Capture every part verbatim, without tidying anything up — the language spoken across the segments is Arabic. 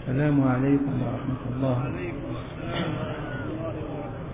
السلام عليكم ورحمة الله. وعليكم السلام ورحمة الله وبركاته.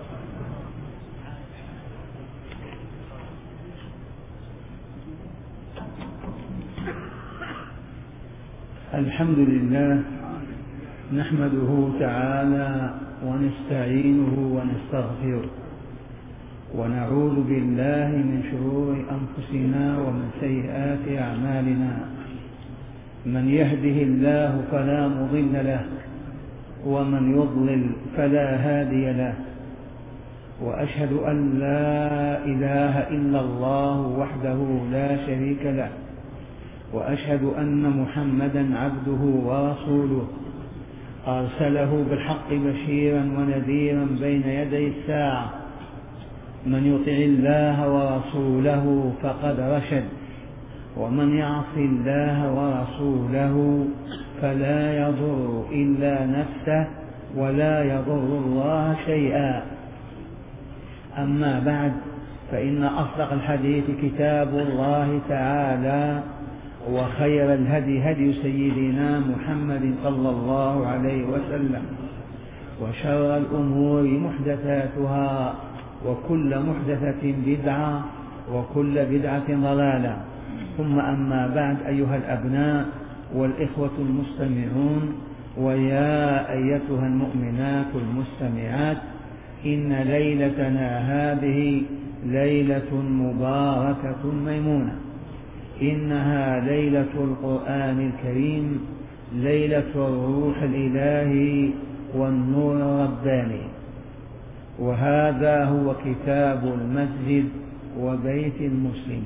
الحمد لله نحمده تعالى ونستعينه ونستغفره ونعوذ بالله من شرور أنفسنا ومن سيئات أعمالنا. من يهده الله فلا مضل له ومن يضلل فلا هادي له، وأشهد أن لا إله إلا الله وحده لا شريك له، وأشهد أن محمدا عبده ورسوله أرسله بالحق بشيرا ونذيرا بين يدي الساعة. من يطع الله ورسوله فقد رشد، ومن يعص الله ورسوله فلا يضر إلا نفسه ولا يضر الله شيئا. أما بعد، فإن أصدق الحديث كتاب الله تعالى، وخير الهدي هدي سيدنا محمد صلى الله عليه وسلم، وشر الأمور محدثاتها، وكل محدثة بدعة، وكل بدعة ضلالة. ثم أما بعد، أيها الأبناء والإخوة المستمعون، ويا أيتها المؤمنات المستمعات، إن ليلتنا هذه ليلة مباركة ميمونة، إنها ليلة القرآن الكريم، ليلة الروح الإلهي والنور الرباني. وهذا هو كتاب المسجد وبيت المسلم.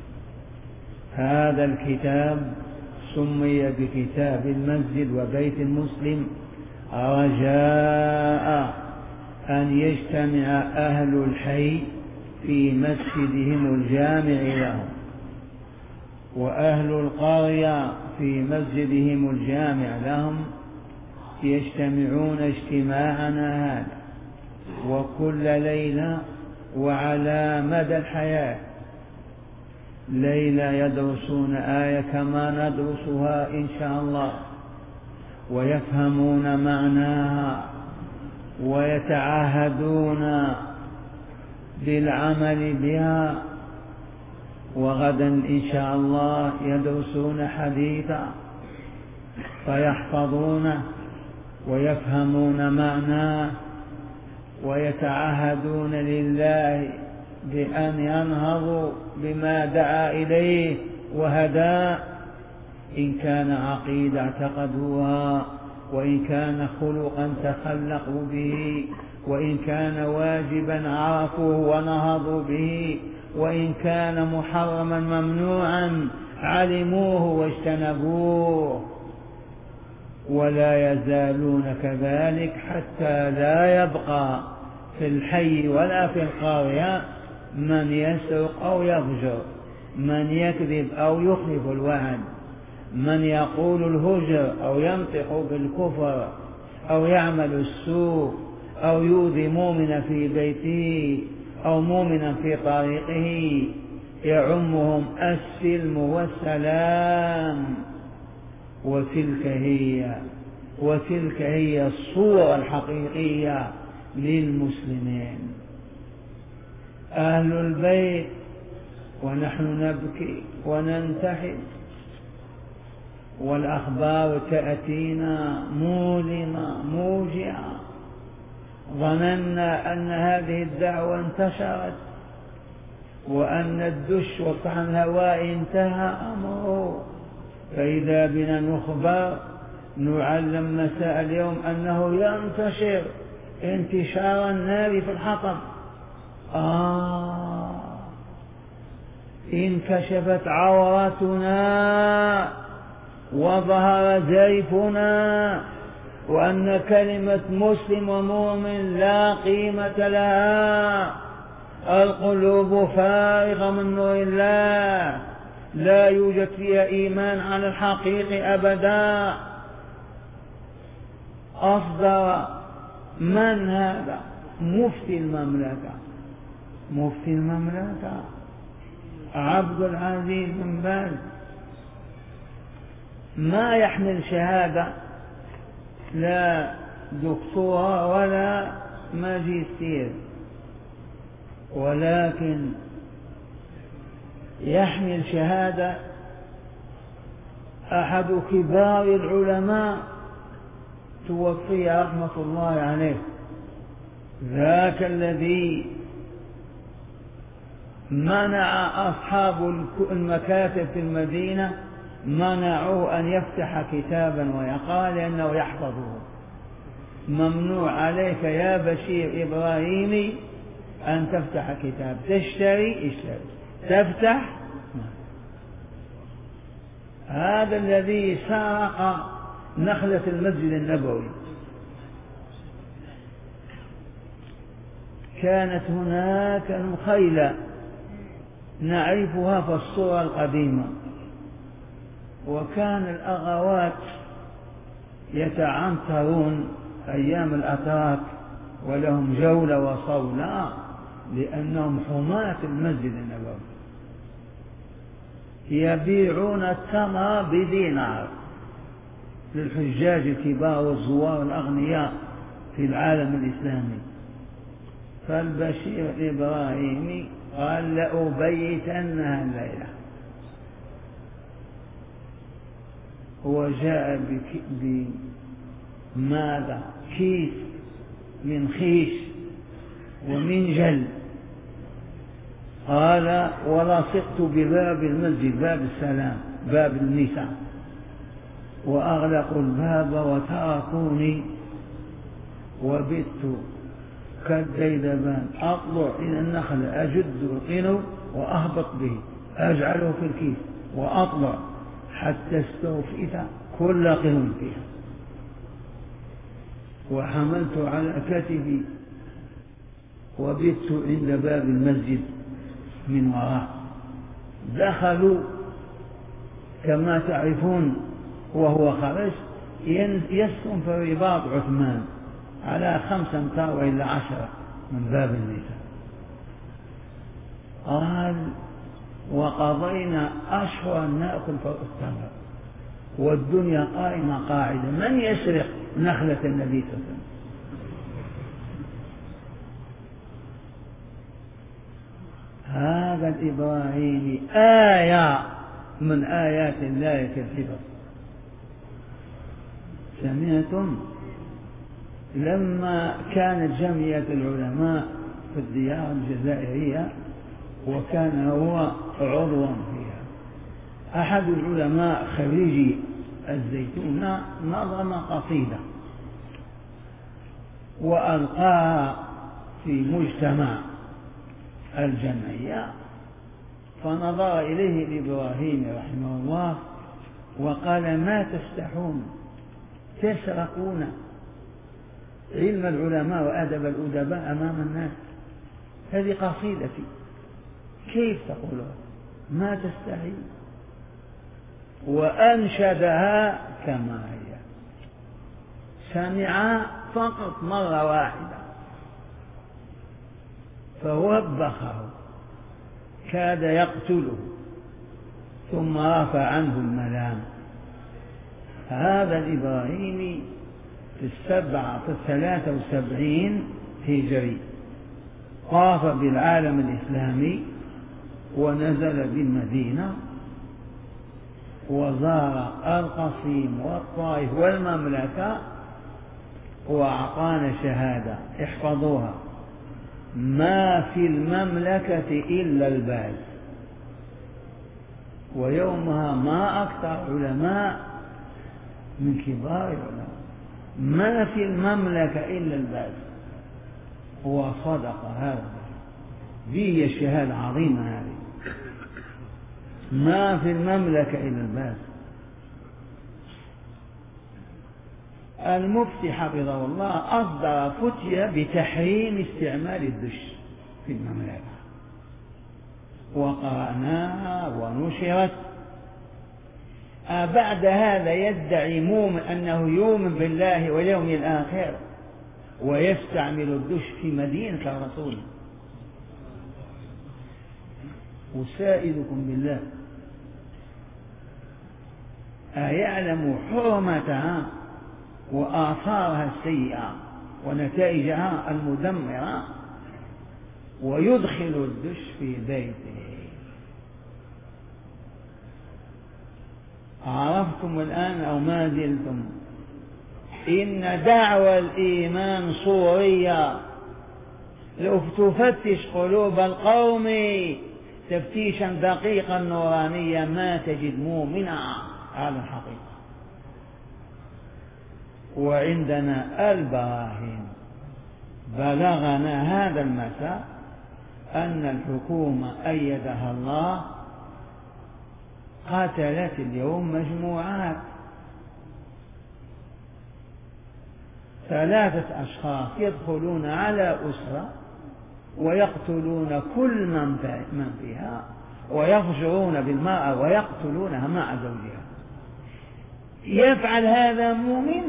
هذا الكتاب سمي بكتاب المسجد وبيت المسلم رجاء أن يجتمع أهل الحي في مسجدهم الجامع لهم، وأهل القرية في مسجدهم الجامع لهم، يجتمعون اجتماعنا هذا وكل ليلة وعلى مدى الحياة. ليلة يدرسون آية كما ندرسها إن شاء الله، ويفهمون معناها ويتعهدون بالعمل بها. وغدا إن شاء الله يدرسون حديثا فيحفظونه ويفهمون معناه، ويتعهدون لله بأن ينهضوا بما دعا إليه وهداه، إن كان عقيدة اعتقدوها، وإن كان خلقا تخلقوا به، وإن كان واجبا عرفوه ونهضوا به، وإن كان محرما ممنوعا علموه واجتنبوه. ولا يزالون كذلك حتى لا يبقى في الحي ولا في القرية من يسرق أو يفجر، من يكذب أو يخلف الوعد، من يقول الهجر أو ينطق بالكفر أو يعمل السوء أو يؤذي مؤمنا في بيته أو مؤمنا في طريقه. يعمهم السلم والسلام. وتلك هي وتلك هي الصورة الحقيقية للمسلمين. أهل البيت ونحن نبكي وننتحب، والأخبار تأتينا مؤلمة موجعة. ظننا أن هذه الدعوة انتشرت وأن الدش وطحن الهواء انتهى أمره، فإذا بنا نخبر نعلم مساء اليوم أنه ينتشر انتشار النار في الحطب. آه انكشفت عوراتنا وظهر زيفنا، وأن كلمة مسلم ومؤمن لا قيمة لها. القلوب فارغة من نور الله، لا يوجد فيها إيمان على الحقيقة أبدا. أصدر من هذا؟ مفتي المملكة مفتي المملكة عبد العزيز بن باز، ما يحمل شهادة لا دكتوراه ولا ماجستير، ولكن يحمل شهادة أحد كبار العلماء توفي رحمة الله عليه، ذاك الذي منع أصحاب المكاتب في المدينة منعوه أن يفتح كتابا ويقال لأنه يحفظه. ممنوع عليك يا بشير إبراهيمي أن تفتح كتاب، تشتري اشتري، تفتح. هذا الذي سرق نخلة المسجد النبوي. كانت هناك نخيلة نعرفها في الصورة القديمة، وكان الأغوات يتعنترون أيام الأتراك ولهم جولة وصولة لأنهم حماة المسجد النبوي، يبيعون التمر بدينار للحجاج الكبار والزوار الأغنياء في العالم الإسلامي. فالبشير الإبراهيمي قال لأبيتنها الليلة، وجاء بماذا؟ كيس من خيش ومن جل. قال ولصقت بباب المسجد، باب السلام، باب النساء، وأغلقوا الباب وتركوني، وبت كالديدبان أطلع إلى النخل أجد القنو وأهبط به، أجعله في الكيس وأطلع حتى استوفيت كل قنو فيها، وحملت على كتفي وبت عند باب المسجد من وراء. دخلوا كما تعرفون، وهو خرج يسكن في رباط عثمان على خمسة أمتار وإلا عشرة من باب النساء. قال وقضينا أشهرا نأكل فوق التمر والدنيا قائمة قاعدة، من يسرق نخلة النبي صلى الله عليه وسلم؟ هذا الإبراهيمي آية من آيات الله في الحفظ. سمعتم لما كانت جمعية العلماء في الديار الجزائرية وكان هو عضوا فيها، أحد العلماء خريجي الزيتونة نظم قصيدة وألقاها في مجتمع الجمعية، فنظر إليه الإبراهيمي رحمه الله وقال ما تستحون تسرقون علم العلماء وأدب الأدباء أمام الناس، هذه قصيدتي كيف تقولها؟ ما تستحي. وأنشدها كما هي، سمع فقط مرة واحدة فوبخه كاد يقتله ثم رفع عنه الملام. هذا الإبراهيمي في السبعة في الثلاثة وسبعين هجري طاف بالعالم الإسلامي ونزل بالمدينة وزار القصيم والطائف والمملكة وأعطانا شهادة احفظوها: ما في المملكة إلا الباز. ويومها ما أكثر علماء من كبار العلماء، ما في المملكة إلا الباز. وصدق هذا، دي الشهادة عظيمة هذه، ما في المملكة إلا الباز. المفتي حفظه الله أصدر فتية بتحريم استعمال الدش في المملكة، وقرأناها ونشرت. بعد هذا يدعي مؤمن أنه يؤمن بالله واليوم الآخر ويستعمل الدش في مدينة الرسول. أسائلكم بالله أيعلم حرمتها وآثارها السيئة ونتائجها المدمرة، ويدخل الدش في بيته. عرفتم الآن أو ما زلتم؟ إن دعوى الإيمان صورية، لو تفتش قلوب القوم تفتيشا دقيقا نورانيا ما تجد مؤمنا على الحقيقة. وعندنا البراهين. بلغنا هذا المساء أن الحكومة أيدها الله قتلت اليوم مجموعات، ثلاثة أشخاص يدخلون على أسرة ويقتلون كل من فيها، ويفجرون بالمرأة ويقتلونها مع زوجها. يفعل هذا مؤمن؟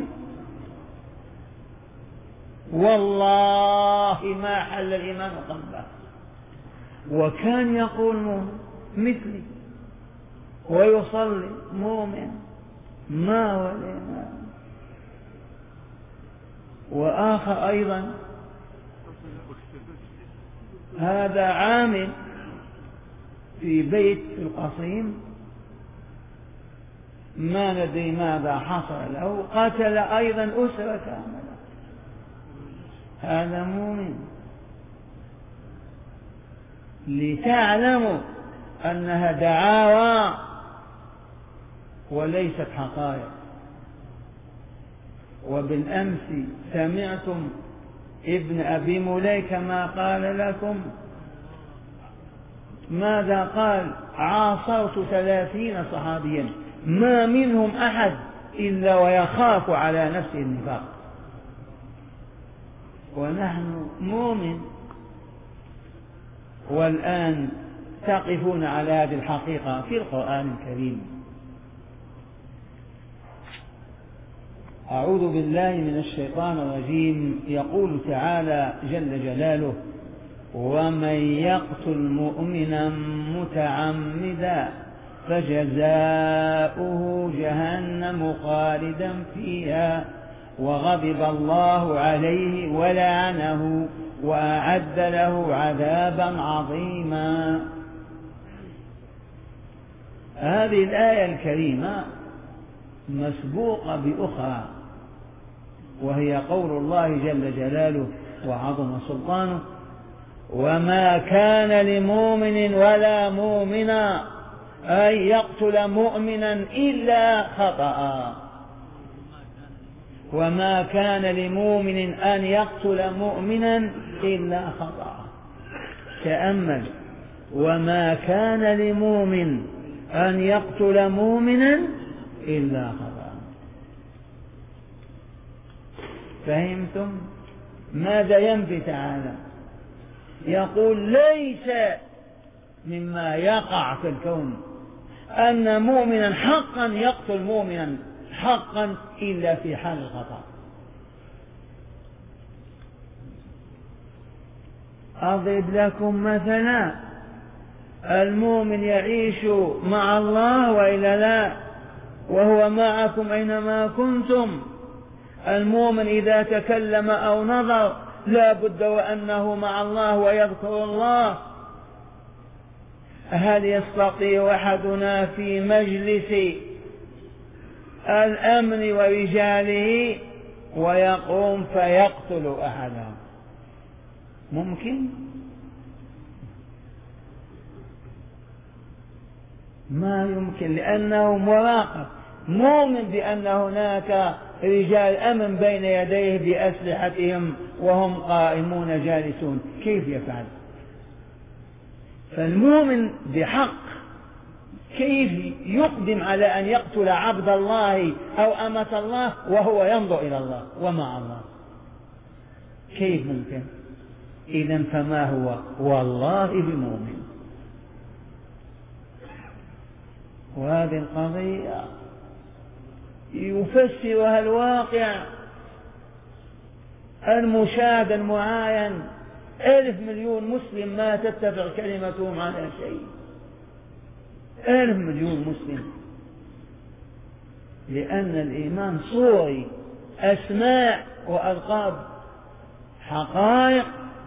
والله ما حل الإيمان قلبه. وكان يقول مؤمن مثلي ويصلي مؤمن ما ولي. وآخر أيضا هذا عامل في بيت في القصيم ما ندري ماذا حصل له، قتل أيضا أسرة كاملة. هذا مؤمن. لتعلموا أنها دعاوى وليست حقائق. وبالأمس سمعتم ابن أبي مليكة ما قال لكم؟ ماذا قال؟ عاصرت ثلاثين صحابيا ما منهم أحد إلا ويخاف على نفسه النفاق. ونحن مؤمن. والآن تقفون على هذه الحقيقة في القرآن الكريم. أعوذ بالله من الشيطان الرجيم. يقول تعالى جل جلاله: ومن يقتل مؤمنا متعمدا فجزاؤه جهنم خالدا فيها وغضب الله عليه ولعنه وأعد له عذابا عظيما. هذه الآية الكريمة مسبوقة بأخرى، وهي قول الله جل جلاله وعظم سلطانه: وما كان لمؤمن ولا مؤمنة أن يقتل مؤمنا إلا خطأ. وما كان لمؤمن أن يقتل مؤمنا إلا خطأ. تأمل: وما كان لمؤمن أن يقتل مؤمنا إلا خطأ. فهمتم؟ ماذا ينفي تعالى؟ يقول ليس مما يقع في الكون أن مؤمنا حقا يقتل مؤمنا حقا إلا في حال الخطأ. أضرب لكم مثلا: المؤمن يعيش مع الله وإلا لا، وهو معكم أينما كنتم. المؤمن إذا تكلم أو نظر لا بد وأنه مع الله ويذكر الله. هل يستطيع أحدنا في مجلس الأمن ورجاله ويقوم فيقتل أحدا؟ ممكن؟ ما يمكن، لأنه مراقب، مؤمن بأن هناك رجال أمن بين يديه بأسلحتهم وهم قائمون جالسون. كيف يفعل؟ فالمؤمن بحق كيف يقدم على أن يقتل عبد الله أو أمة الله وهو ينظر إلى الله ومع الله؟ كيف ممكن؟ إذن فما هو والله بمؤمن. وهذه القضية يفسرها الواقع المشاهد المعاين. ألف مليون مسلم ما تتفق كلمتهم على شيء. ألف مليون مسلم، لأن الإيمان صوري أسماء وألقاب، حقائق.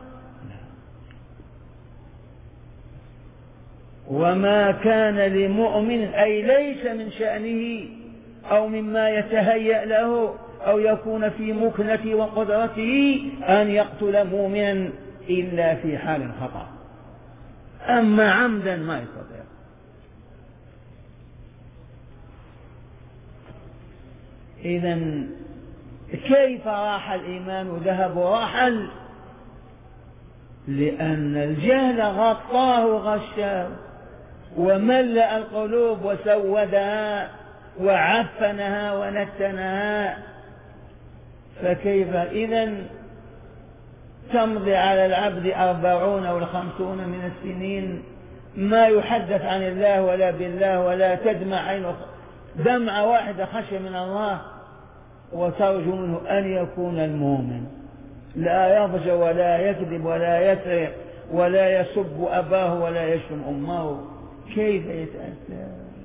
وما كان لمؤمن أي ليس من شأنه أو مما يتهيأ له أو يكون في مكنته وقدرته أن يقتل مؤمنا إلا في حال الخطأ، أما عمدا ما يستطيع. إذن كيف راح الإيمان وذهب ورحل؟ لأن الجهل غطاه وغشاه وملأ القلوب وسودها وعفنها ونتنها. فكيف إذن تمضي على العبد أربعون أو خمسون من السنين ما يحدث عن الله ولا بالله ولا تدمع عينه دمعة واحدة خشية من الله، وترجو منه أن يكون المؤمن لا يضجر ولا يكذب ولا يسرق ولا يسب أباه ولا يشتم أمه. كيف يتأثر؟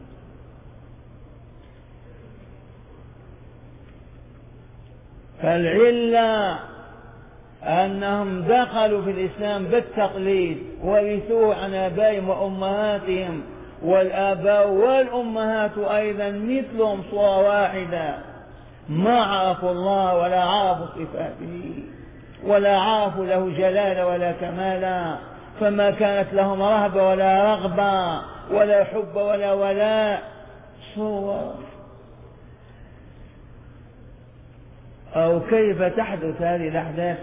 فالعلة أنهم دخلوا في الإسلام بالتقليد ورثوه عن آبائهم وأمهاتهم، والآباء والأمهات أيضا مثلهم صورة واحدة، ما عرفوا الله ولا عرفوا صفاته ولا عرفوا له جلالة ولا كمالا، فما كانت لهم رهبة ولا رغبة ولا حب ولا ولاء. صور. أو كيف تحدث هذه الأحداث؟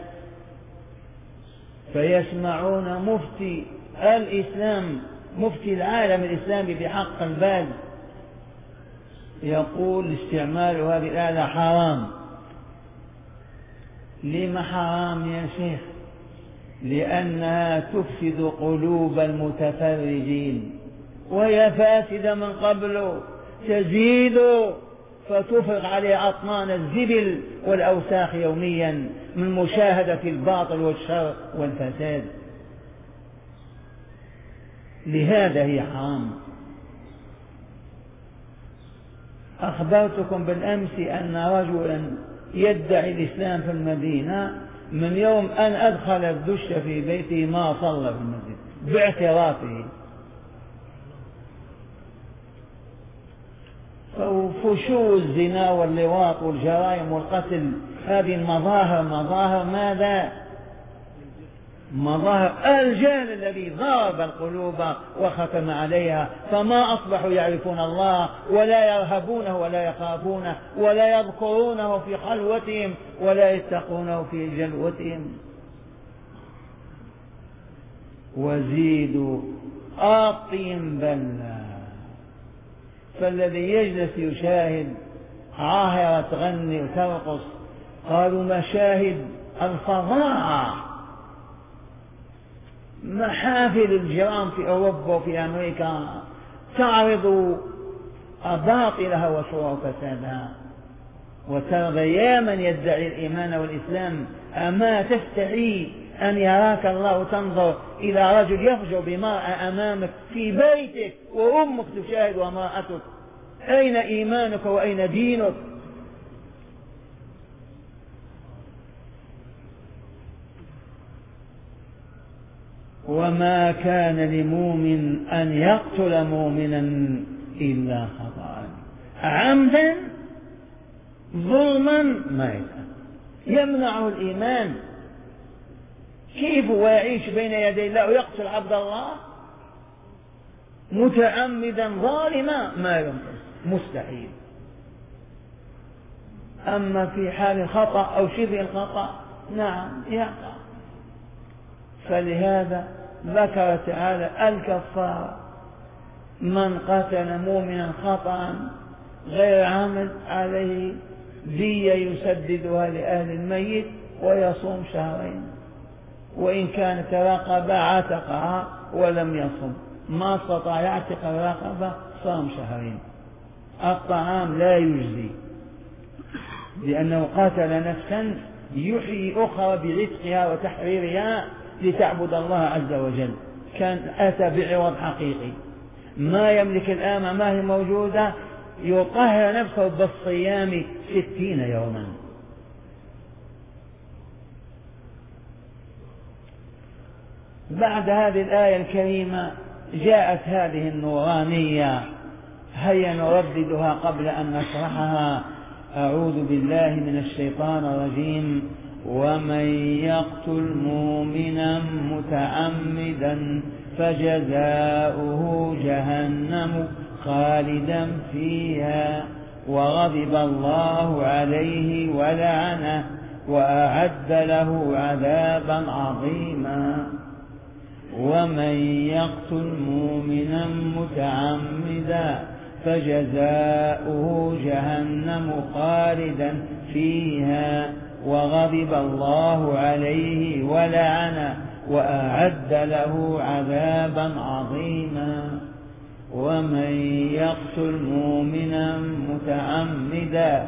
فيسمعون مفتي الإسلام، مفتي العالم الإسلامي بحق البال، يقول استعمال هذه الآلة حرام. لما حرام يا شيخ؟ لأنها تفسد قلوب المتفرجين، وهي فاسدة من قبل، تزيد فتفرغ عليه أطنان الزبل والأوساخ يوميا من مشاهدة الباطل والشر والفساد. لهذا هي حرام. أخبرتكم بالأمس أن رجلا يدعي الإسلام في المدينة من يوم أن أدخل الدش في بيته ما صلى في المسجد باعترافه. فشو الزنا واللواط والجرائم والقتل، هذه المظاهر مظاهر ماذا؟ مظاهر الجهل الذي ضرب القلوب وختم عليها، فما أصبحوا يعرفون الله ولا يرهبونه ولا يخافونه ولا يذكرونه في خلوتهم ولا يتقونه في جلوتهم. وزيدوا أطيم بلا. فالذي يجلس يشاهد عاهرة تغني وترقص، قالوا مشاهد الفظاعة، محافل الجرام في أوروبا وفي أمريكا تعرض باطلها وصور فسادها. وترضى يا من يدعي الإيمان والإسلام أما تستحي أن يراك الله تنظر إلى رجل يفجر بمرأة أمامك في بيتك وأمك تشاهد وامرأتك؟ أين إيمانك وأين دينك؟ وما كان لمؤمن أن يقتل مؤمنا إلا خطأ عمدا ظلما ما يمنعه الإيمان. كيف ويعيش بين يدي الله ويقتل عبد الله متعمدا ظالما؟ ما يمكن، مستحيل. أما في حال الخطأ أو شبه الخطأ نعم يقع. فلهذا ذكر تعالى الكفارة: من قتل مؤمنا خطأ غير عامد عليه دية يسددها لأهل الميت ويصوم شهرين، وإن كانت رقبة عتقها ولم يصم، ما استطاع يعتق الرقبة صام شهرين. الطعام لا يجزي لأنه قتل نفسا يحيي أخرى بعتقها وتحريرها لتعبد الله عز وجل، كان أتى بعوض حقيقي. ما يملك الآن ما هي موجودة، يطهر نفسه بالصيام ستين يوما بعد هذه الآية الكريمة جاءت هذه النورانية، هيا نرددها قبل أن نشرحها. أعوذ بالله من الشيطان الرجيم: ومن يقتل مؤمنا متعمدا فجزاؤه جهنم خالدا فيها وغضب الله عليه ولعنه وأعد له عذابا عظيما. ومن يقتل مؤمنا متعمدا فجزاؤه جهنم خالدا فيها وغضب الله عليه ولعنه وأعد له عذابا عظيما. ومن يقتل مؤمنا متعمدا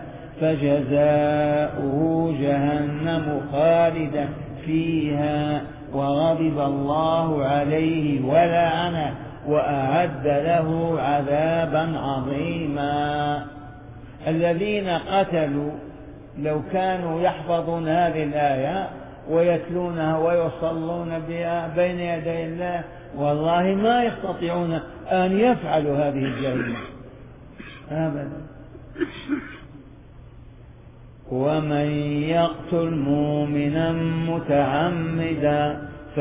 فجزاؤه جهنم خالدا فيها وغضب الله عليه ولعنه وأعد له عذابا عظيما. الذين قتلوا لو كانوا يحفظون هذه الآية ويتلونها ويصلون بها بين يدي الله والله ما يستطيعون أن يفعلوا هذه الجريمة أبدا. ومن يقتل مؤمنا متعمدا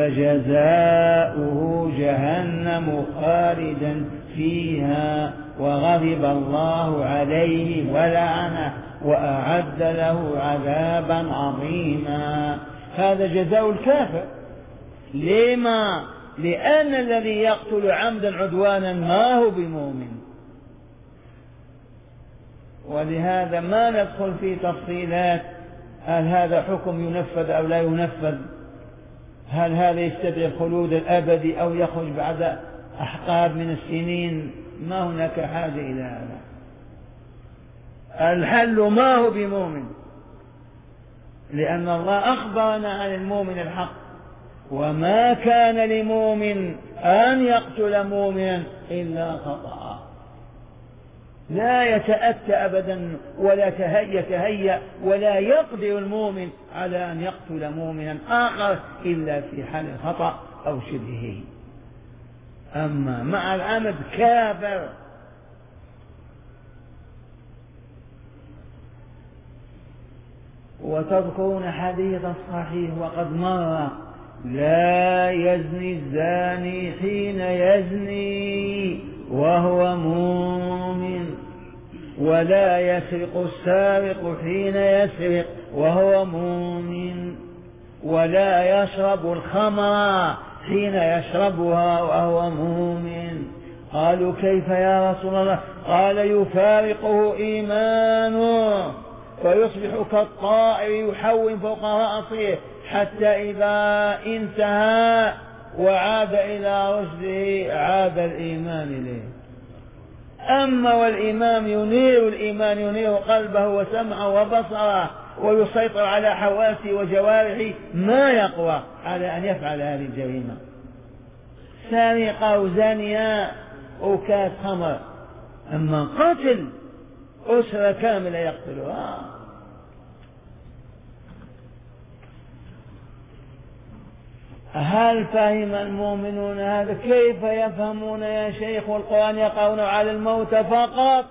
فجزاؤه جهنم خالدا فيها وغضب الله عليه ولعنه وأعد له عذابا عظيما. هذا جزاء الكافر. لما؟ لأن الذي يقتل عمدا عدوانا ما هو بمؤمن. ولهذا ما ندخل في تفصيلات هل هذا حكم ينفذ أو لا ينفذ، هل هذا يستدعي الخلود الأبدي أو يخرج بعد أحقاب من السنين، ما هناك حاجة إلى هذا. الحل ما هو بمؤمن، لأن الله أخبرنا عن المؤمن الحق: وما كان لمؤمن أن يقتل مؤمنا إلا خطأ. لا يتأتى أبدا ولا يتهيأ ولا يقدر المؤمن على أن يقتل مؤمنا آخر إلا في حال الخطأ أو شبهه. أما مع العمد كافر. وتذكرون حديث الصحيح وقد مر: لا يزني الزاني حين يزني وهو مؤمن، ولا يسرق السارق حين يسرق وهو مؤمن، ولا يشرب الخمر حين يشربها وهو مؤمن. قالوا: كيف يا رسول الله؟ قال: يفارقه إيمانه فيصبح كالطائر يحوم فوق رأسه حتى إذا انتهى وعاد إلى رشده عاد الإيمان إليه. أما والإمام ينير الإيمان ينير قلبه وسمعه وبصره ويسيطر على حواسه وجوارحه، ما يقوى على أن يفعل هذه الجريمة. سارقة وزانية وكاس خمر. أما قتل أسرة كاملة يقتلها. هل فهم المؤمنون هذا؟ كيف يفهمون يا شيخ؟ والقرآن يقرؤون على الموت فقط.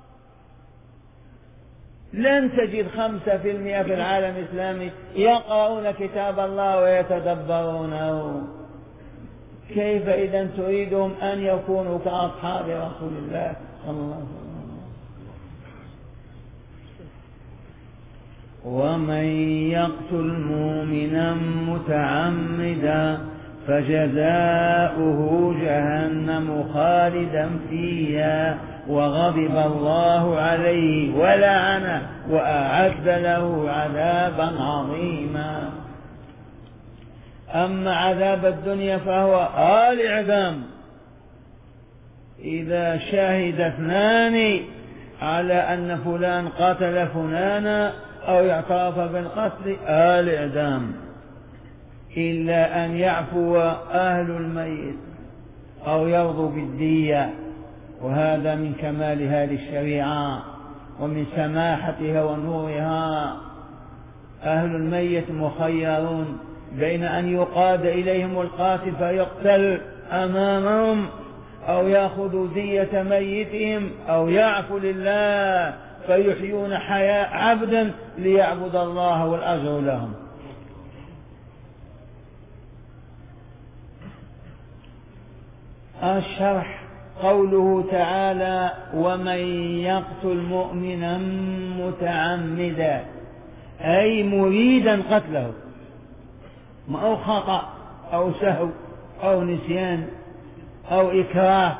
لن تجد خمسة في المئة في العالم الإسلامي يقرؤون كتاب الله ويتدبرونه. كيف إذا تريدهم أن يكونوا كأصحاب رسول الله صلى الله عليه وسلم؟ ومن يقتل مؤمنا متعمدا فجزاؤه جهنم خالدا فيها وغضب الله عليه ولعنه وأعد له عذابا عظيما. أما عذاب الدنيا فهو الإعدام. إذا شهد اثنان على أن فلان قتل فلانا أو اعترف بالقتل الإعدام، إلا أن يعفو أهل الميت أو يرضوا بالدية، وهذا من كمال هذه الشريعة ومن سماحتها ونورها. أهل الميت مخيرون بين أن يقاد إليهم القاتل فيقتل أمامهم أو يأخذوا دية ميتهم أو يعفو لله فيحيون حياة عبدا ليعبد الله والأجر لهم. الشرح قوله تعالى ومن يقتل مؤمنا متعمدا أي مريدا قتله، أو خطأ أو سهو أو نسيان أو إكراه،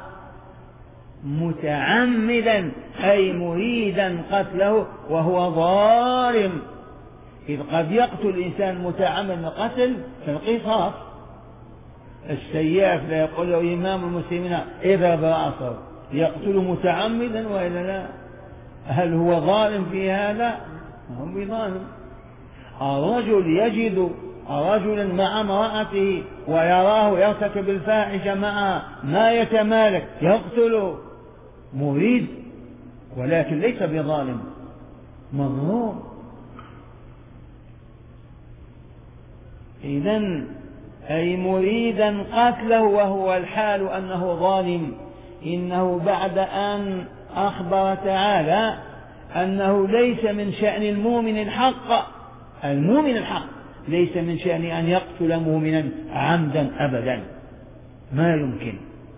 متعمدا أي مريدا قتله وهو ظالم، إذ قد يقتل الإنسان متعمدا قتل في القصاص. السياف لا يقول له إمام المسلمين اضرب رأسه، يقتل متعمدا وإلا لا؟ هل هو ظالم في هذا؟ هو بظالم. الرجل يجد رجلا مع امرأته ويراه يرتكب الفاحشة معها ما يتمالك يقتله، مريد ولكن ليس بظالم، مظلوم. إذن أي مريدا قتله وهو الحال أنه ظالم. إنه بعد أن أخبر تعالى أنه ليس من شأن المؤمن الحق، المؤمن الحق ليس من شأن أن يقتل مؤمنا عمدا أبدا، ما يمكن.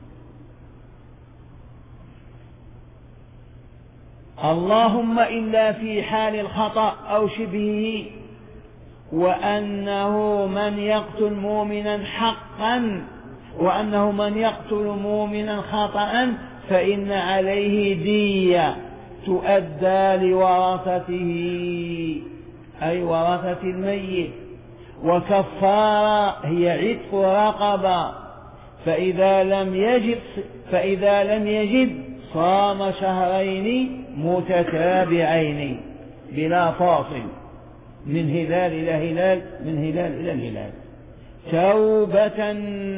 اللهم إلا في حال الخطأ أو شبهه، وأنه من يقتل مؤمنا حقا وأنه من يقتل مؤمنا خطأ فإن عليه دية تؤدى لورثته أي ورثة الميت، وكفارة هي عتق رقبة، فإذا لم يجد فإذا لم يجد صام شهرين متتابعين بلا فاصل من هلال إلى هلال، من هلال إلى الهلال، توبة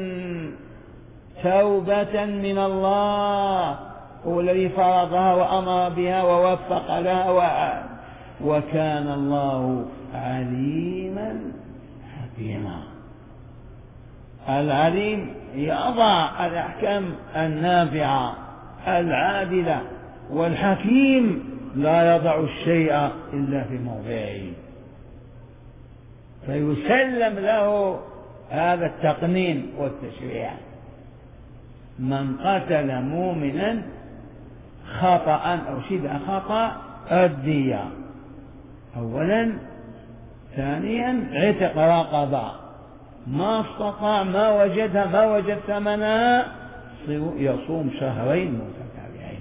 توبة من الله هو الذي فرضها وأمر بها ووفق لها وأعان، وكان الله عليما حكيما. العليم يضع الأحكام النافعة العادلة، والحكيم لا يضع الشيء إلا في موضعه، فيسلم له هذا التقنين والتشريع. من قتل مؤمنا خطأ أو شبه خطأ الدية أولا، ثانيا عتق رقبة، ما استطاع ما وجدها ما وجد ثمنها يصوم شهرين متتابعين.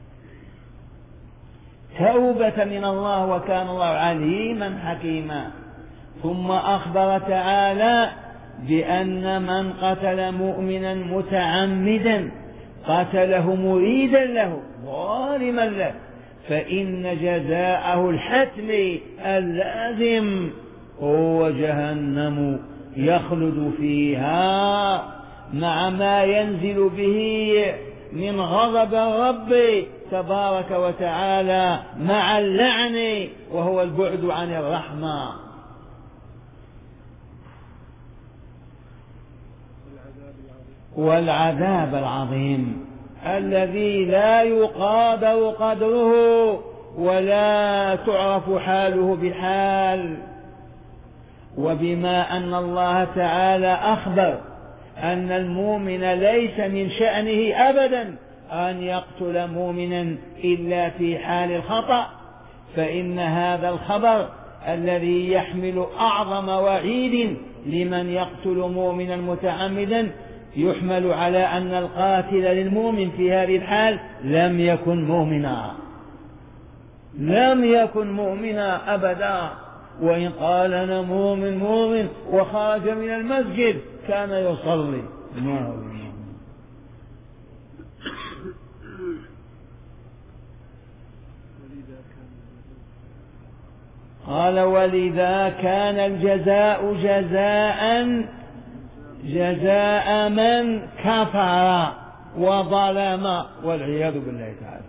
توبة من الله وكان الله عليما حكيما. ثم أخبر تعالى بأن من قتل مؤمنا متعمدا قتله مريدا له ظالما له فإن جزاءه الحتم اللازم هو جهنم يخلد فيها مع ما ينزل به من غضب الرب تبارك وتعالى مع اللعن وهو البعد عن الرحمة. والعذاب العظيم الذي لا يقادر قدره ولا تعرف حاله بحال. وبما أن الله تعالى أخبر أن المؤمن ليس من شأنه أبدا أن يقتل مؤمنا إلا في حال الخطأ، فإن هذا الخبر الذي يحمل أعظم وعيد لمن يقتل مؤمنا متعمدا يحمل على أن القاتل للمؤمن في هذه الحال لم يكن مؤمنا، لم يكن مؤمنا أبدا، وإن قال أنا مؤمن مؤمن وخرج من المسجد كان يصلي ما هو مؤمن. قال ولذا كان الجزاء جزاء جزاء من كفر وظلم والعياذ بالله تعالى.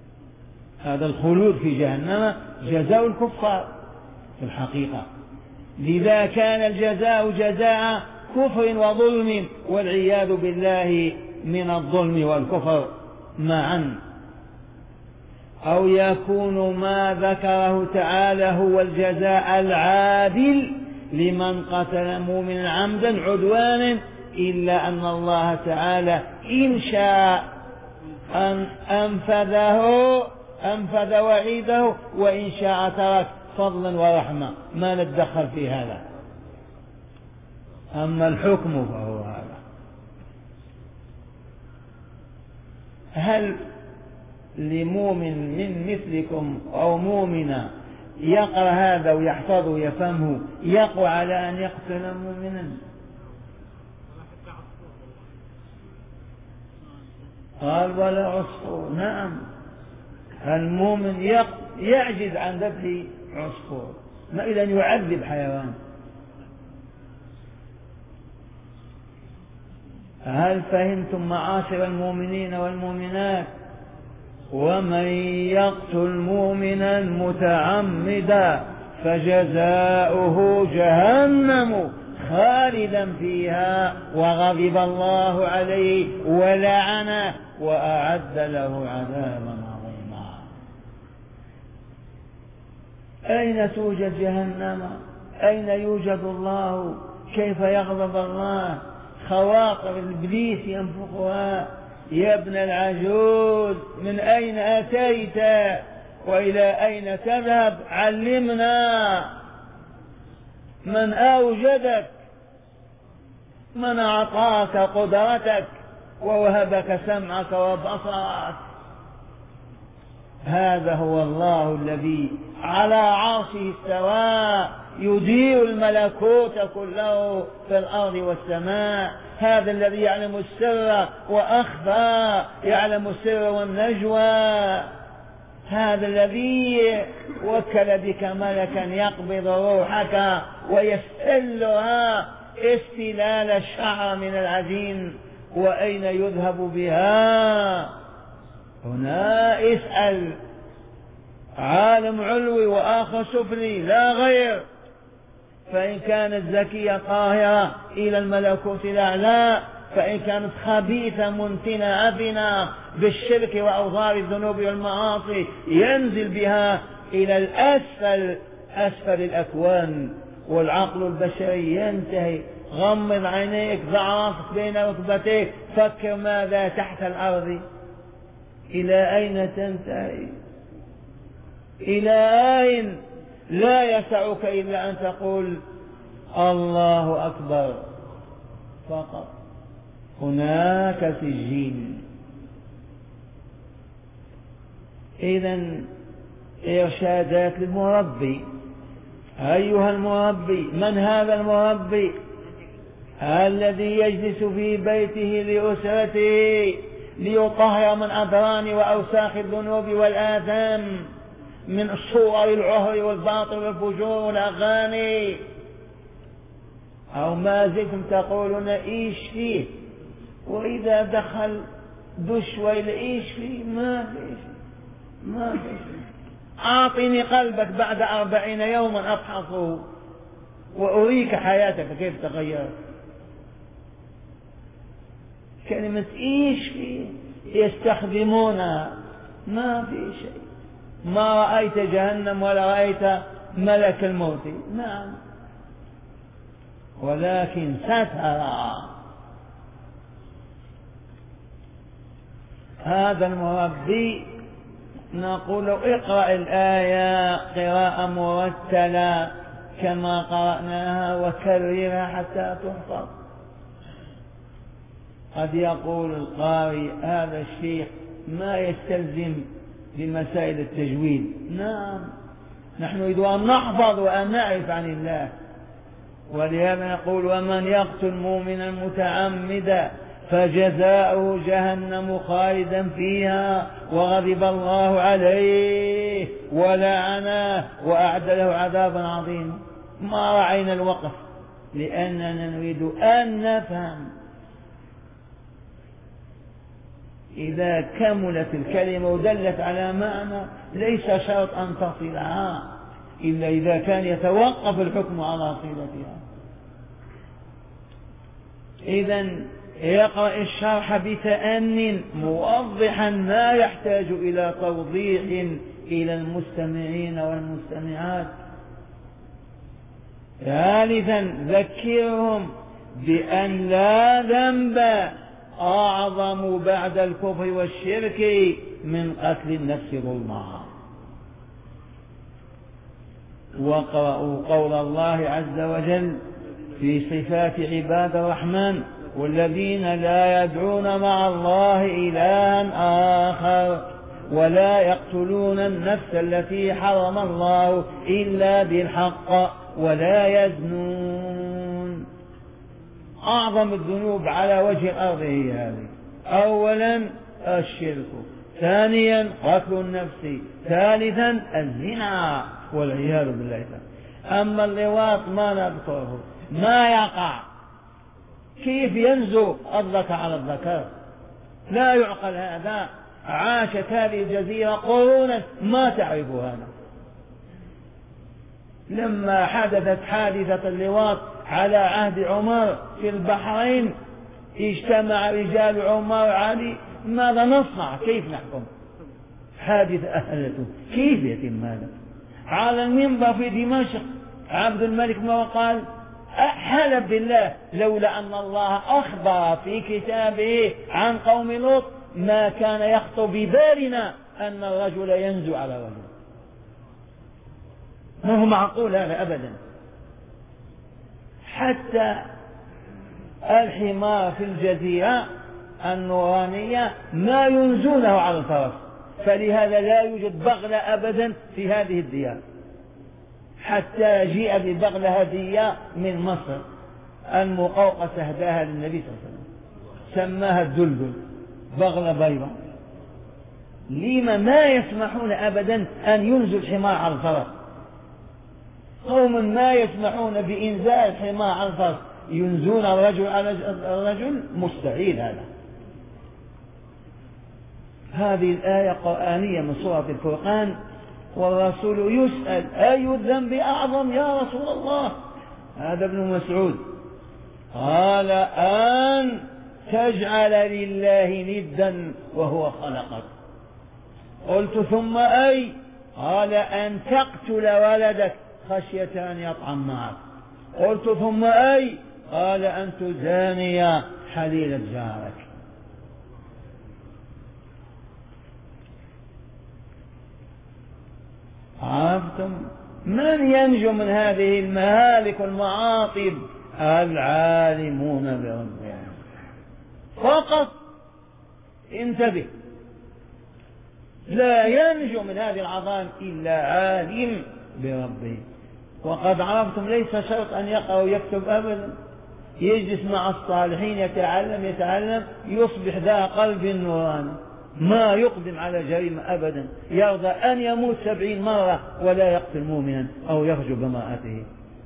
هذا الخلود في جهنم جزاء الكفار في الحقيقة، لذا كان الجزاء جزاء كفر وظلم، والعياذ بالله من الظلم والكفر معا. أو يكون ما ذكره تعالى هو الجزاء العادل لمن قتل مؤمنا عمدا عدوانا، إلا أن الله تعالى إن شاء أن أنفذه أنفذ وعيده، وإن شاء ترك فضلا ورحمة، ما نتدخل في هذا. أما الحكم فهو هذا. هل لمؤمن من مثلكم أو مؤمنة يقرأ هذا ويحفظه ويفهمه يقوى على أن يقتل مؤمنا؟ قال ولا عصفور. نعم، المؤمن يعجز عن ذبح عصفور، ما إذا يعذب حيوان. هل فهمتم معاشر المؤمنين والمؤمنات؟ ومن يقتل مؤمنا متعمدا فجزاؤه جهنم خالدا فيها وغضب الله عليه ولعنه وأعد له عذابا عظيما. أين توجد جهنم؟ أين يوجد الله؟ كيف يغضب الله؟ خواطر إبليس ينفخها. يا ابن العجوز، من أين أتيت وإلى أين تذهب؟ علمنا. من أوجدك؟ من أعطاك قدرتك ووهبك سمعك وبصرك؟ هذا هو الله الذي على عرشه استوى، يدير الملكوت كله في الأرض والسماء. هذا الذي يعلم السر وأخفى، يعلم السر والنجوى. هذا الذي وكل بك ملكا يقبض روحك ويستلها استلال الشعر من العجين. وأين يذهب بها؟ هنا اسأل. عالم علوي وآخر سفلي لا غير. فإن كانت زكية طاهرة إلى الملكوت الأعلى، فإن كانت خبيثة منتنة أبنة بالشرك وأوضار الذنوب والمعاصي ينزل بها إلى الأسفل، أسفل الأكوان. والعقل البشري ينتهي. غمض عينيك، ضع راسك بين ركبتيك، فكر ماذا تحت الأرض. إلى أين تنتهي؟ إلى أين؟ لا يسعك إلا أن تقول الله أكبر فقط. هناك سجين. إذن إرشادات للمربي. أيها المربي، من هذا المربي؟ الذي يجلس في بيته لأسرته ليطهر من أدران وأوساخ الذنوب والآثام، من صور العهر والباطل والفجور والأغاني. أو ما زلتم تقولون إيش فيه؟ وإذا دخل دش وإلى إيش فيه؟ ما فيه، ما فيه. أعطني قلبك بعد أربعين يوما أفحصه وأريك حياتك كيف تغيرت. كلمة إيش فيه يستخدمونها، ما في شيء. ما رأيت جهنم ولا رأيت ملك الموت. نعم، ولكن سترى. هذا المربي نقول له اقرأ الآية قراءة مرتلة كما قرأناها وكررها حتى تحفظ. قد يقول القارئ هذا الشيخ ما يستلزم بمسائل التجويد. نعم، نحن نريد أن نحفظ وأن نعرف عن الله. ولهذا نقول ومن يقتل مؤمنا متعمدا فجزاؤه جهنم خالدا فيها وغضب الله عليه ولعنه وأعد له عذابا عظيما. ما رأينا الوقف لأننا نريد أن نفهم. إذا كملت الكلمة ودلت على معنى ليس شرط أن تصلها، إلا إذا كان يتوقف الحكم على صلتها. إذن يقرأ الشرح بتأن موضحا ما يحتاج إلى توضيح إلى المستمعين والمستمعات. ثالثا ذكرهم بأن لا ذنب أعظم بعد الكفر والشرك من قتل النفس ظلمها. وقرأوا قول الله عز وجل في صفات عباد الرحمن: والذين لا يدعون مع الله إلها آخر ولا يقتلون النفس التي حرم الله إلا بالحق ولا يزنون. أعظم الذنوب على وجه الأرض هي هذه: أولا الشرك، ثانيا قتل النفس، ثالثا الزنا والعياذ بالله. أما اللواط ما نذكره، ما يقع. كيف ينزو الذكر على الذكر؟ لا يعقل هذا. عاشت هذه الجزيرة قرونا ما تعرف هذا. لما حدثت حادثة اللواط على عهد عمر في البحرين اجتمع رجال عمر علي: ماذا نصنع؟ كيف نحكم؟ حادثة أهلته، كيف يتم هذا؟ على المنبر في دمشق عبد الملك ما قال: حلف بالله لولا أن الله أخبر في كتابه عن قوم لوط ما كان يخطر ببالنا أن الرجل ينزو على رجل. ما هو معقول هذا أبدا. حتى الحمار في الجزيرة النورانية ما ينزونه على الفرس، فلهذا لا يوجد بغلة أبدا في هذه الديار. حتى جيء ببغلة هدية من مصر، المقوقس أهداها للنبي صلى الله عليه وسلم، سماها الدلدل، بغلة بيضاء. لما ما يسمحون أبدا أن ينزل الحمار على الفرس؟ قوم ما يسمحون بإنزال الحمار على الفرس، ينزون الرجل على الرجل، مستحيل هذا. هذه الآية قرآنية من سورة الفرقان، والرسول يسأل: أي الذنب أعظم يا رسول الله؟ هذا ابن مسعود قال: أن تجعل لله ندا وهو خلقك. قلت: ثم أي؟ قال: أن تقتل ولدك خشية أن يطعم معك. قلت: ثم أي؟ قال: أن تزاني حليلة جارك. عرفتم؟ من ينجو من هذه المهالك والمعاطب؟ العالمون بربهم فقط. انتبه، لا ينجو من هذه العظائم إلا عالم بربه. وقد عرفتم ليس شرط أن يقرأ ويكتب أبدا، يجلس مع الصالحين يتعلم يتعلم يصبح ذا قلب نوراني، ما يقدم على جريمة أبدا، يرضى أن يموت سبعين مرة ولا يقتل مؤمنا أو يرجو بمرأته.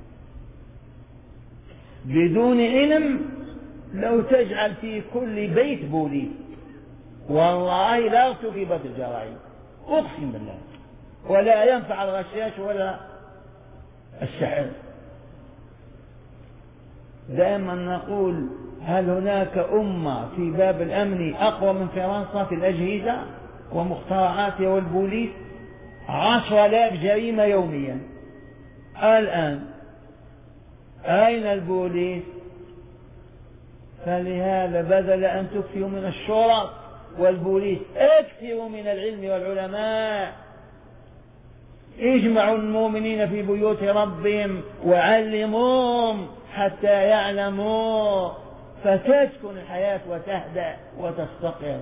بدون علم لو تجعل في كل بيت بوليس والله لا ارتكبت الجرائم، أقسم بالله، ولا ينفع الغشاش ولا السحر. دائما نقول: هل هناك أمة في باب الأمن أقوى من فرنسا في الأجهزة ومخترعاتها والبوليس؟ عشر آلاف جريمة يوميا. الآن أين البوليس؟ فلهذا بدل أن تكثروا من الشرط والبوليس أكثروا من العلم والعلماء. اجمعوا المؤمنين في بيوت ربهم وعلموهم حتى يعلموا، فتسكن الحياة وتهدأ وتستقر.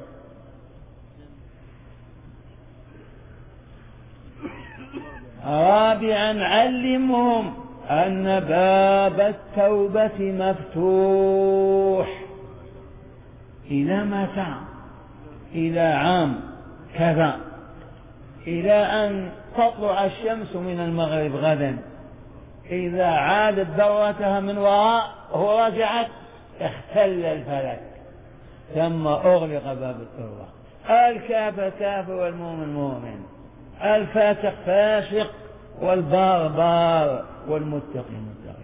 رابعا: علمهم أن باب التوبة مفتوح. إلى متى؟ إلى عام كذا، إلى أن تطلع الشمس من المغرب غدا. إذا عادت ذرتها من وراء ورجعت اختل الفلك، ثم أغلق باب التوبة. الكافر كافر والمؤمن مؤمن، الفاسق فاسق والبار بار والمتقي متقي.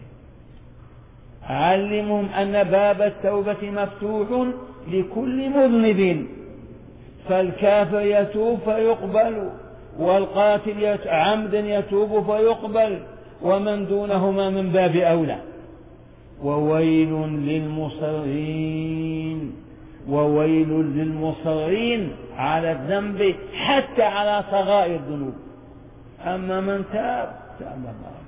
علمهم أن باب التوبة مفتوح لكل مذنب، فالكافر يتوب فيقبل، والقاتل عمدا يتوب فيقبل، ومن دونهما من باب أولى. وويل للمصرين، وويل للمصرين على الذنب حتى على صغائر الذنوب. أما من تاب تاب الله.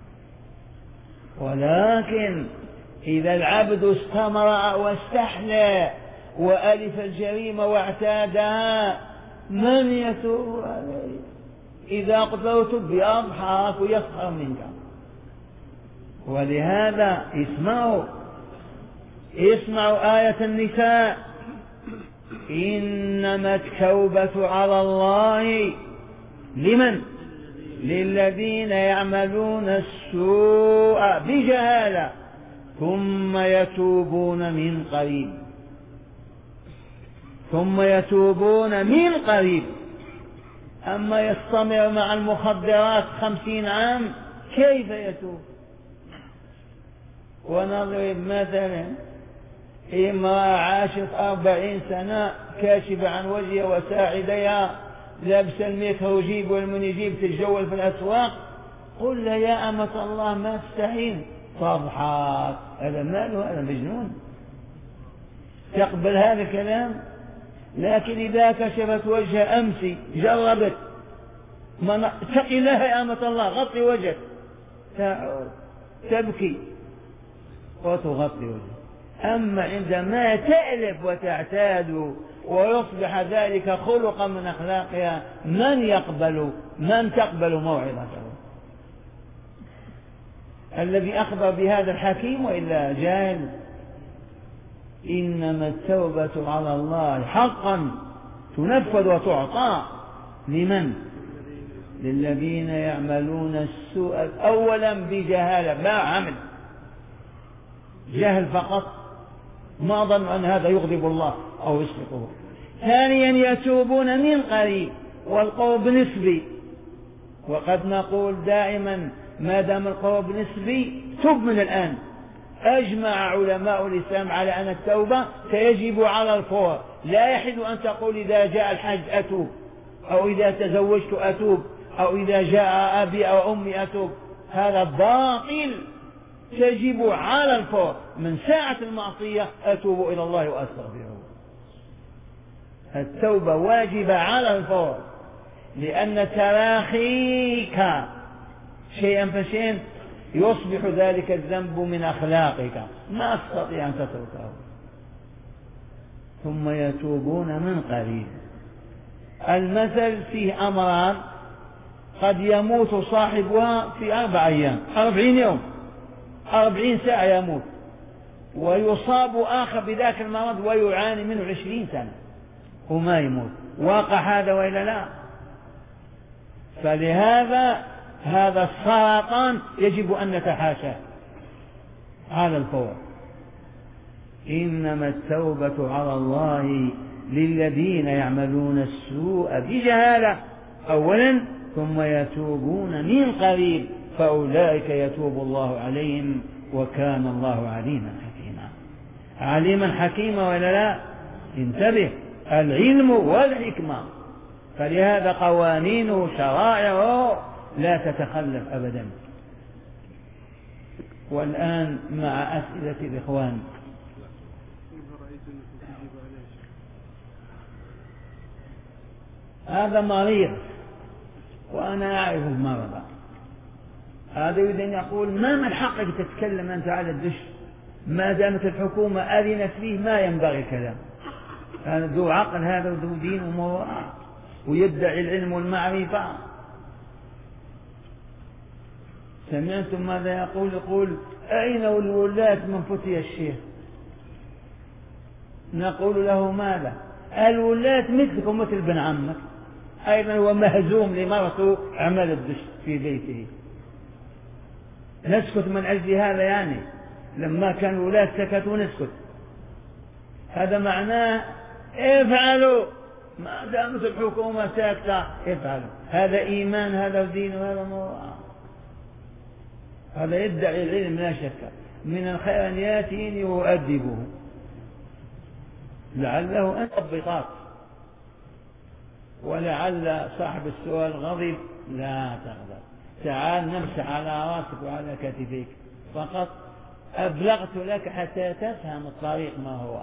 ولكن إذا العبد استمر واستحلى وألف الجريمة واعتادها، من يتوب عليه؟ إذا قتلت بأضحاك ويسخر منك. ولهذا اسمعوا اسمعوا آية النساء: إنما التوبة على الله لمن؟ للذين يعملون السوء بجهالة ثم يتوبون من قريب ثم يتوبون من قريب. أما يستمر مع المخدرات خمسين عام كيف يتوب؟ ونضرب مثلا: امرأة عاشت أربعين سنة كاشفة عن وجهها وساعديها، لابس الميكروجيب والمنيجيب، تتجول في الأسواق، قل لها: يا أمة الله ما تستحين، تضحك. هذا ماله؟ هذا مجنون. تقبل هذا الكلام؟ لكن إذا كشفت وجهها أمسي جربت، اتق الله يا أمة الله، غطي وجهك، تعود تبكي وتغطي وجهك. أما عندما تألف وتعتاد ويصبح ذلك خلقا من أخلاقها، من يقبل من تقبل موعظته؟ الذي أخبر بهذا الحكيم وإلا جاهل. إنما التوبة على الله حقا تنفذ وتعطى لمن؟ للذين يعملون السوء أولا بجهالة، ما عمل، جهل فقط، ما ظن أن هذا يغضب الله أو يسقطه. ثانيا يتوبون من قريب، والقرب نسبي، وقد نقول دائما ما دام القرب نسبي تب من الآن. أجمع علماء الإسلام على أن التوبة سيجب على الفور، لا يحل أن تقول إذا جاء الحج أتوب، أو إذا تزوجت أتوب، أو إذا جاء أبي أو أمي أتوب. هذا باطل، تجب على الفور من ساعة المعصية أتوب إلى الله وأستغفره. التوبة واجبة على الفور، لأن تراخيك شيئا فشيئا يصبح ذلك الذنب من أخلاقك، ما تستطيع أن تتركه. ثم يتوبون من قريب. المثل فيه أمران: قد يموت صاحبها في أربع أيام، أربعين يوم، أربعين ساعة يموت، ويصاب آخر بذاك المرض ويعاني منه عشرين سنة وما يموت. واقع هذا وإلا لا؟ فلهذا هذا السرطان يجب أن نتحاشاه على الفور. إنما التوبة على الله للذين يعملون السوء بجهالة أولا ثم يتوبون من قريب، فأولئك يتوب الله عليهم وكان الله عليما حكيما. عليما حكيما ولا لا؟ انتبه، العلم والحكمة، فلهذا قوانينه وشرائعه لا تتخلف أبدا. والآن مع أسئلة الإخوان. هذا مريض وأنا أعرف المرضى، هذا يريد أن يقول: ما من حقك تتكلم أنت على الدش؟ ما دامت الحكومة أذنت فيه ما ينبغي الكلام. هذا ذو عقل، هذا ذو دين ومروءة، ويدعي العلم والمعرفة. سمعتم ماذا يقول؟ يقول: أين الولاة من فتي الشيخ؟ نقول له: ماذا؟ الولاة مثلكم مثل ابن عمك، أيضا هو مهزوم لمرته عمل الدش في بيته. نسكت من أجل هذا؟ يعني لما كان الولاة سكتوا نسكت. هذا معناه افعلوا، ما دامت الحكومة ساكتة افعلوا. هذا إيمان، هذا دين، وهذا موضوع. هذا يدعي العلم لا شك، من الخير أن يأتيني وأؤدبه لعله أن ضبطات، ولعل صاحب السؤال غضب. لا تغضب، تعال نمسح على راسك وعلى كتفيك فقط، أبلغت لك حتى تفهم الطريق ما هو.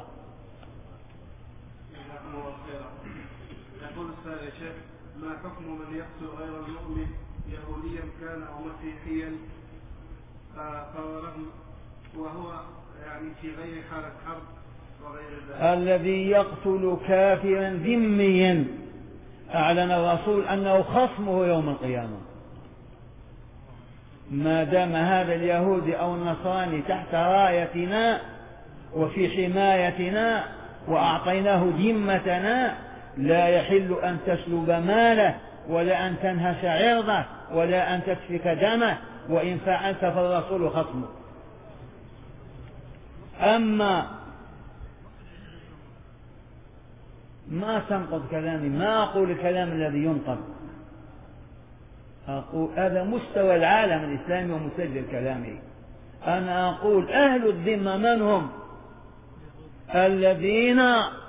يقول السائل يا شيخ: ما حكم من يقتل غير المؤمن يهوديا كان أو مسيحيا فرغم وهو يعني في غير حالة حرب وغير ذلك؟ الذي يقتل كافرا ذميا أعلن الرسول أنه خصمه يوم القيامة، ما دام هذا اليهودي أو النصراني تحت رايتنا وفي حمايتنا وأعطيناه ذمتنا، لا يحل أن تسلب ماله ولا أن تنهش عرضه ولا أن تسفك دمه، وإن فعلت فالرسول خصمه. أما ما تنقض كلامي، ما أقول الكلام الذي ينقض، أقول هذا مستوى العالم الإسلامي ومسجل كلامي. أنا أقول أهل الذمة من هم؟ الذين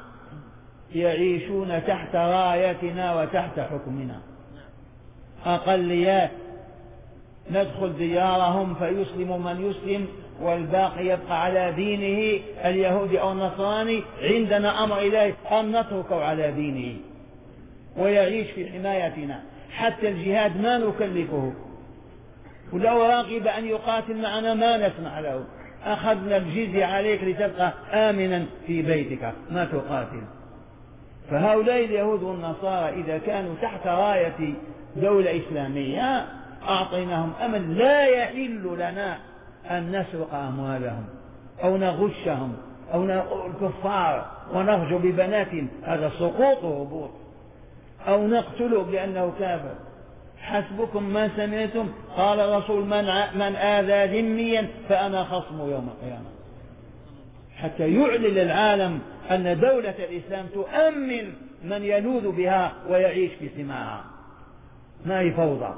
يعيشون تحت رايتنا وتحت حكمنا، أقليات ندخل ديارهم فيسلم من يسلم والباقي يبقى على دينه، اليهودي أو النصراني، عندنا أمر إليه أن نتركه على دينه ويعيش في حمايتنا. حتى الجهاد ما نكلفه، ولو راغب أن يقاتل معنا ما نسمح له، أخذنا الجزية عليك لتبقى آمنا في بيتك ما تقاتل. فهؤلاء اليهود والنصارى إذا كانوا تحت راية دولة إسلامية أعطيناهم أمن، لا يحل لنا أن نسرق أموالهم أو نغشهم أو نقول الكفار ونرجو ببناتهم، هذا سقوط وهبوط، أو نقتله لأنه كافر. حسبكم ما سمعتم، قال الرسول: من, من آذى ذميا فأنا خصمه يوم القيامة، حتى يعلن العالم أن دولة الإسلام تؤمن من يلوذ بها ويعيش في سماعها، ما هي فوضى.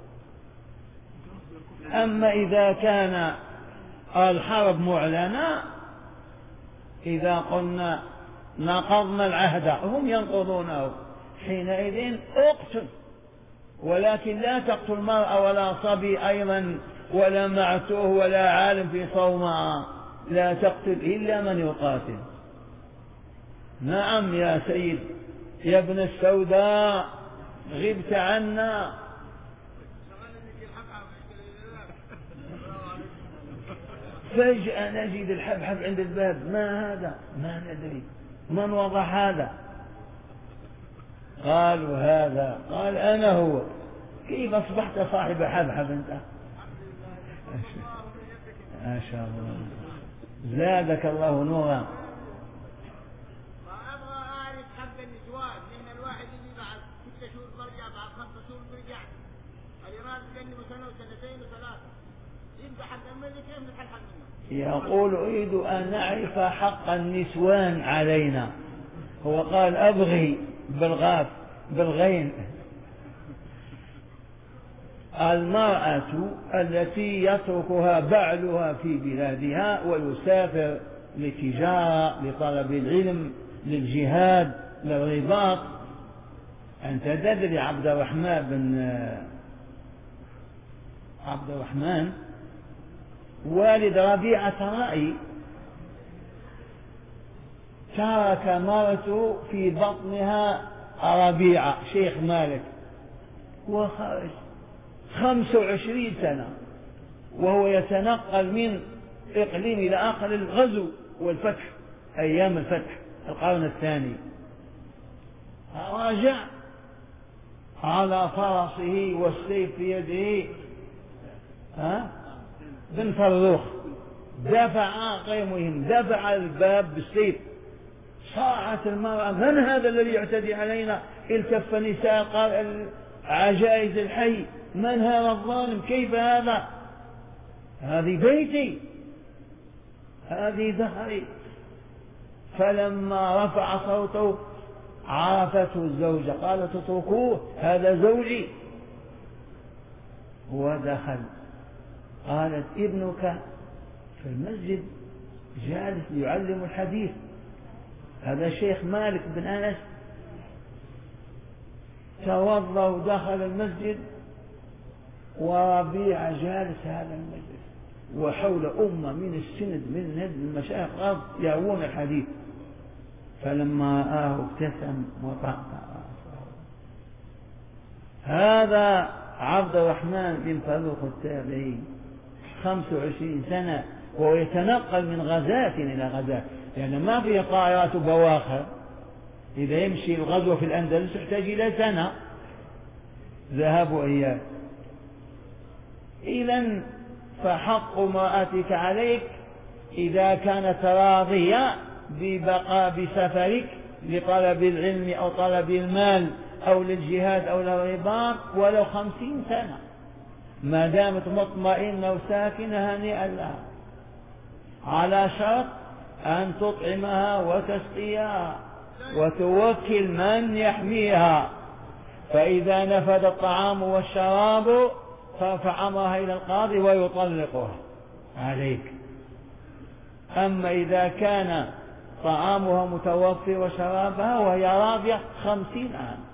أما إذا كان الحرب معلنة، إذا قلنا نقضنا العهد هم ينقضونه، حينئذ اقتل، ولكن لا تقتل مرأة ولا صبي أيضا ولا معتوه ولا عالم في صومعة، لا تقتل إلا من يقاتل. نعم يا سيد يا ابن السوداء غبت عنا. فجأة نجد الحبحب عند الباب، ما هذا؟ ما ندري من وضع هذا. قالوا هذا، قال أنا هو. كيف أصبحت صاحب حبحب أنت؟ ما شاء الله، زادك الله نورا. وأبغى أعرف حق النسوان، لأن الواحد اللي بعد ست شهور برجع، بعد خمسة شهور برجع، الإيراد يجنب سنة وسنتين وثلاثة، يبقى حق الملك كيف نتحل حق منه؟ يقول أريد أن نعرف حق النسوان علينا. هو قال أبغي بالغاف بالغين. المرأة التي يتركها بعلها في بلادها ويسافر للتجارة لطلب العلم للجهاد للرباط. أنت تدري عبد الرحمن بن عبد الرحمن والد ربيعة الرأي ترك مرته في بطنها ربيعة شيخ مالك وخرج خمس وعشرين سنة وهو يتنقل من إقليم إلى آخر الغزو والفتح أيام الفتح القرن الثاني. رجع على فرسه والسيف في يده ها بن فروخ، دفع غير مهم دفع الباب بالسيف. صاعت المرأة: من هذا الذي يعتدي علينا؟ التف نساء قال عجائز الحي: من هذا الظالم؟ كيف هذا؟ هذه بيتي، هذه ظهري. فلما رفع صوته عرفته الزوجة، قالت: اتركوه هذا زوجي. ودخل قالت ابنك في المسجد جالس يعلم الحديث، هذا شيخ مالك بن أنس توضأ ودخل المسجد وربيع جالس هذا المجلس وحول أمة من السند من هد المشايخ الأرض يروون الحديث، فلما رآه ابتسم وطأطأ رأسه. هذا عبد الرحمن بن فاروق التابعي خمس وعشرين سنة وهو يتنقل من غزاة إلى غزاة، يعني ما في طائرات وبواخر، إذا يمشي الغزو في الأندلس يحتاج إلى سنة ذهاب وإياب. إذن فحق امرأتك عليك إذا كانت راضية ببقاء بسفرك لطلب العلم أو طلب المال أو للجهاد أو للرباط ولو خمسين سنة، ما دامت مطمئنة وساكنة هنيئا لها، على شرط أن تطعمها وتسقيها وتوكل من يحميها، فإذا نفد الطعام والشراب فارفع أمرها إلى القاضي ويطلقها عليك. أما إذا كان طعامها متوفر وشرابها وهي راضية خمسين عام